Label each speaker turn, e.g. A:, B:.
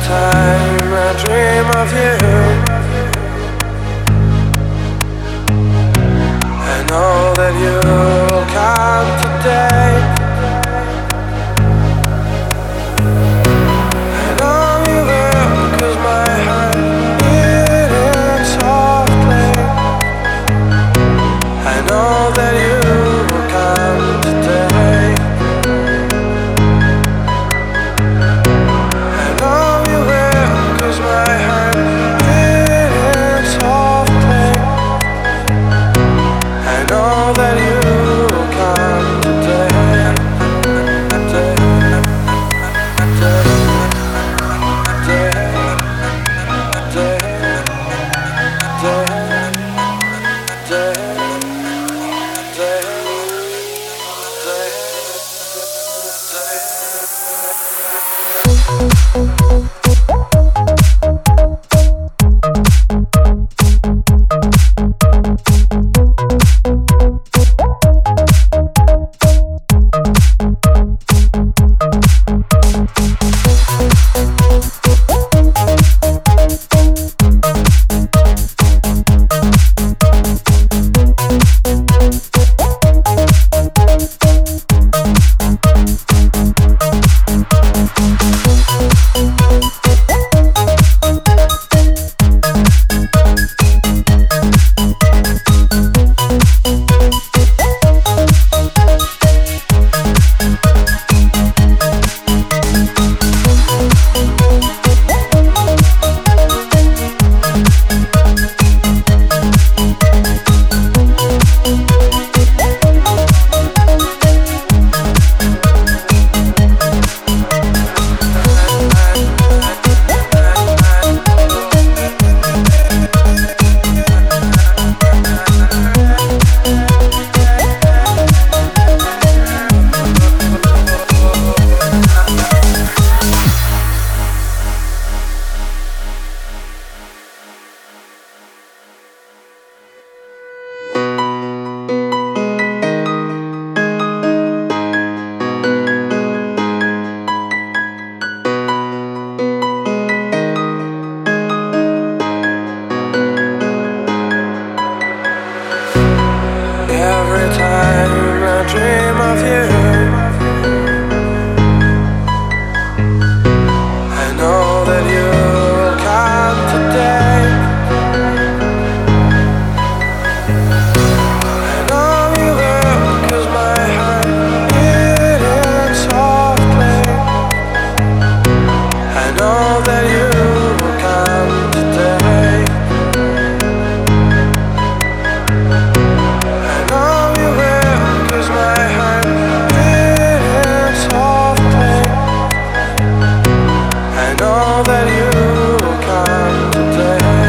A: time I dream of you, I know that you'll come today. I know you will, 'cause my heart beat it softly. I know that you will come today. I know you will, 'cause my heart beat it softly. I know that you will come today. Every time I dream of you, I know that you'll come today. I know you will, 'cause my heart beat it softly. I know that you will come today. I know you will, 'cause my heart beat it softly. I know that you will come today.